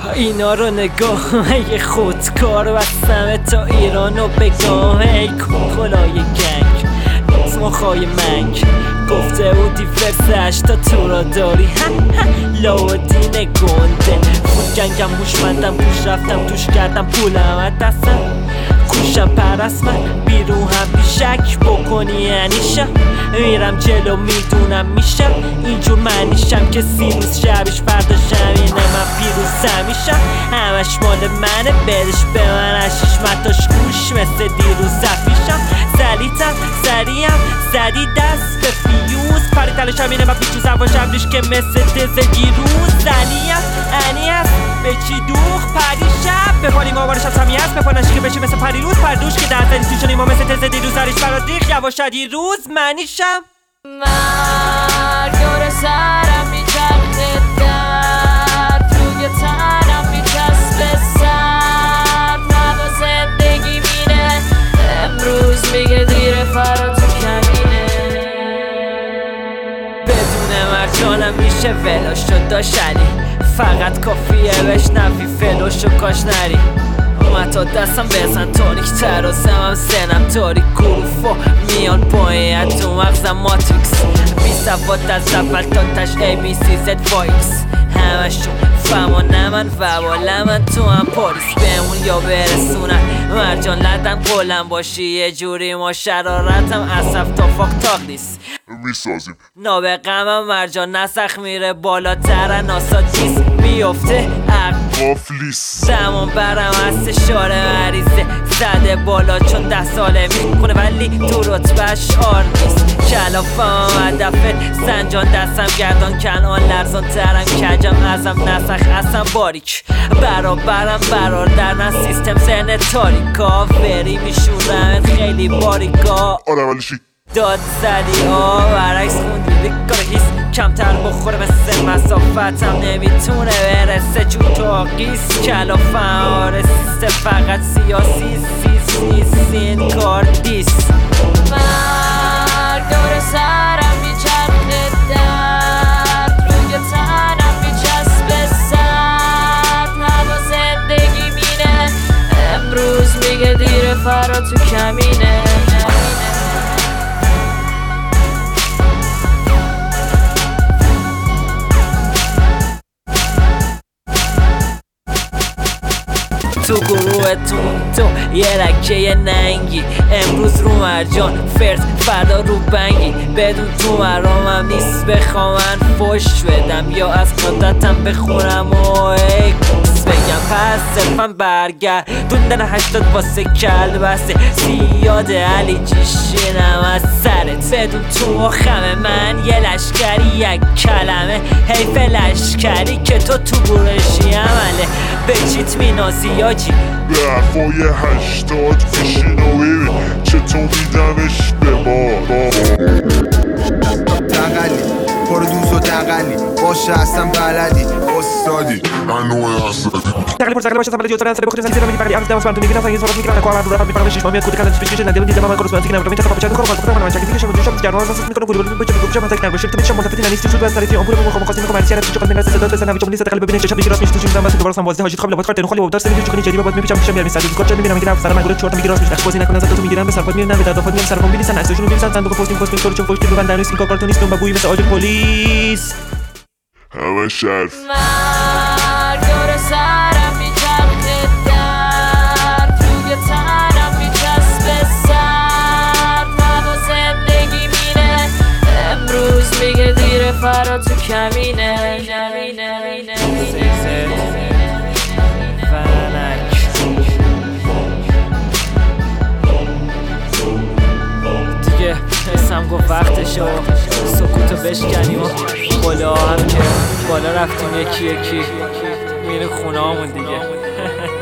اینا رو نگاه یه خودکار بستمه تا ایرانو بگاه ای کلای گنگ مخای منگ گفته بودی فرسش تا تو را داری لاودین گنده خود گنگم هوشمندم گوش رفتم توش کردم پولم از دستم کوشم پرست من بیرون هم بیشک بکنی یعنیشم میرم جلو میدونم میشم اینجور منیشم که روز شبش فردا شمینه من پیروز همیشم همش مال منه بدش به من هشیش متاش گوش مثل دیروز زفیشم سلیتم سریم زدی دست به فیوز پری تلاشم اینه من پیچوز هواشم ریش که مثل تز دیروز زنیم انی هست به چی دوخ پری شب به پالی مابارشم سمی هست به پانشی که بشه مثل پری روز پردوش که در زنی توشونی ما مثل تز دیروز زریش برا دیخ یواشد روز منیشم مرگار سرم میچرخه درد روی تنم میچسبه سر هوا زندگی مینه امروز میگه دیره فرا تو کمینه بدون مرجانم میشه ولاش شد داشلی فقط کافیه بشنوی فلوشو کاش نری اومد تا دستم بزن تونیک ترازم هم سنم تاریک گروفا میان پایین تو مغزم ماتریکس بی سواد از اول تا تش ABCZ فایکس همشون فهمانه من وواله من تو هم پاریس بهمون یا برسونن مرجان لدن قلم باشی یه جوری ما شرارتم اصف تا فاک تاق نیست میسازیم نابقمم مرجان نسخ میره بالاتر ناسا دیست میفته قافلیس زمان برم هست شاره مریضه زده بالا چون 10 ساله میکنه ولی تو رتبهش آر نیست کلافم هدفه سنجان دستم گردان کنان لرزان ترم کجم ازم نسخ اصلا باریک برابرم برار در نه سیستم سن تاریکا فری میشورم خیلی باریکا آره ولی شی داد زدی برعکس خوندی بکار هیست کمتر بخوره مثل مسافتم نمیتونه برسه چون تو آقیست کلافم آره سیسته فقط سیاسی سین کار دیست مرگار سرم میچرخه درد روی تنم میچسبه سر هوا زندگی مینه امروز میگه دیره فرا تو کمینه تو گروهتون تو یه رکه ننگی امروز رو مرجان فرد فردا رو بنگی بدون تو مرامم نیست بخوام من فش بدم یا از قدرتم بخورم و ایکس بگم پس صرفم برگردوندن 80 واسه کل بسته زیاد علی جیشینم از سرت بدون تو خمه من یه لشکری یک کلمه حیف لشکری که تو گروهشی عمله به چیت مینازی آجی به حرفای 80 بشین و ببین چطور میدمش به ما دقلی برو دوز و دقلی باشه اصلا بلدی استادی انوع اسدی دقلی پر دقلی باشه اصلا بلدی استاد اصلا بخوری زنجیر من بقلی عرض دمس من تو میگیرم سنگین صحبت میگیرم کار رو میفرم شش ماه کودی کردن پیش ندیدم دیدم من کورس میگیرم من چطور بچه‌ها کار من چاکی میشم دوشم گرما واسه میکنم گوگل بچه گوگل من تک نباشه تو میشم ملتفتی نیست شد واسه تی امور مخم خاصی میکنم مرسیات چه قدم صدا تو سنوی چون لیست ببینید چه بیراس میشه تو مثلا دوباره سم واسه حاجی خبل وقت خالی وقت سنوی چون جدی بعد میپیچم میشم میرم کار چه میبینم میگیرم سر من گوره چورت میگیرم میشه بازی نکنه تو میگیرم به سرپاد میرم به دادافات میرم سرپاد میریسن عکسشون میریسن صندوق پستینگ پست تو چون فوشتی ببندن نیست این کارتونیستون با بوی مثل آج پلیس همه شرف مرگار سرم میچرخه درد روی تنم میچسبه سر هوا زندگی مینه امروز میگه دیره فرا تو کمینه دیگه اسم گفت وقتشه و سکوتو بشکنیم و بالا هم که بالا رفتیم یکی میره خونه همون دیگه